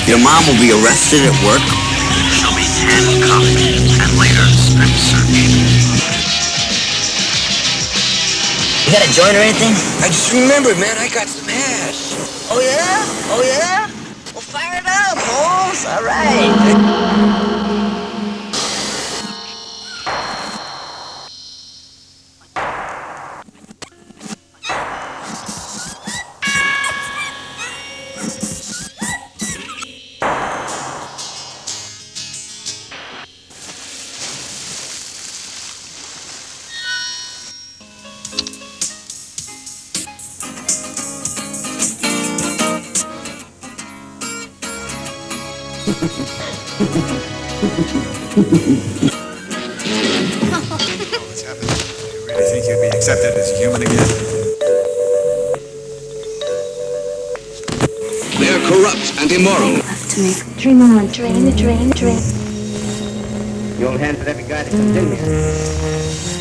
Your mom will be arrested at work. She'll be handcuffed and later strip searched. You got a joint or anything? I just remembered, man, I got some hash. Oh, yeah? Oh, yeah? Well, fire it up, Holmes. All right. What's happened? Do you really think you'd be accepted as a human again? They're corrupt and immoral. Have to make dream on, dream. You'll hand it every guy that comes in here.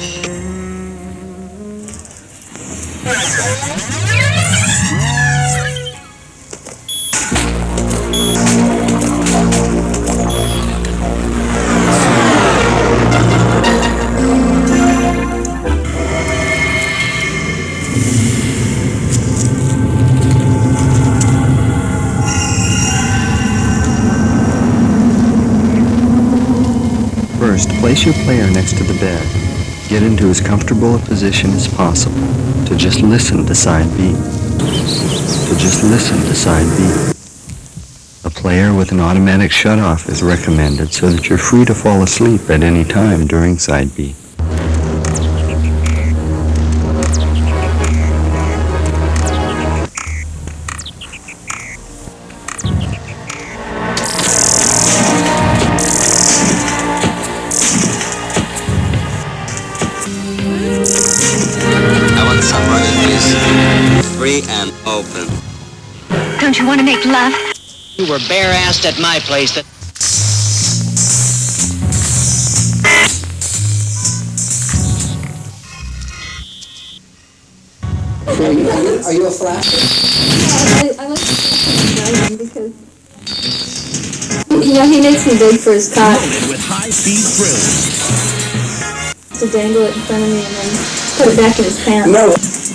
First, place your player next to the bed. Get into as comfortable a position as possible to just listen to side B. A player with an automatic shutoff is recommended so that you're free to fall asleep at any time during side B. Free and open. Don't you want to make love? You were bare-assed at my place. Are you a flash? I like to because he makes me big for his cock. With high-speed thrills. To dangle it in front of me and then put it back in his pants. No.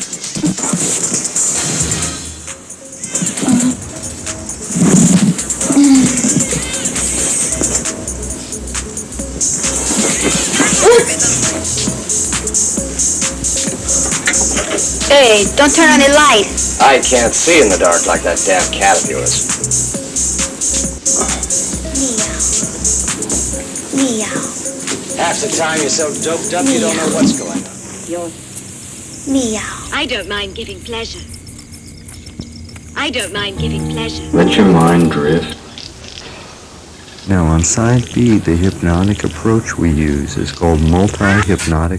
Hey, don't turn on the light. I can't see in the dark like that damn cat of yours. Meow. Half the time you're so doped up you don't know what's going on. You're meow. I don't mind giving pleasure. Let your mind drift. Now on side B, the hypnotic approach we use is called multi-hypnotic.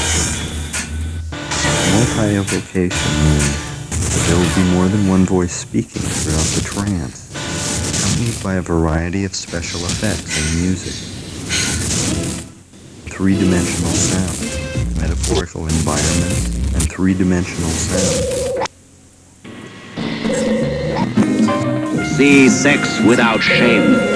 Multi-evocation means that there will be more than one voice speaking throughout the trance, accompanied by a variety of special effects and music. Three-dimensional sound, metaphorical environment, and three-dimensional sound. See sex without shame.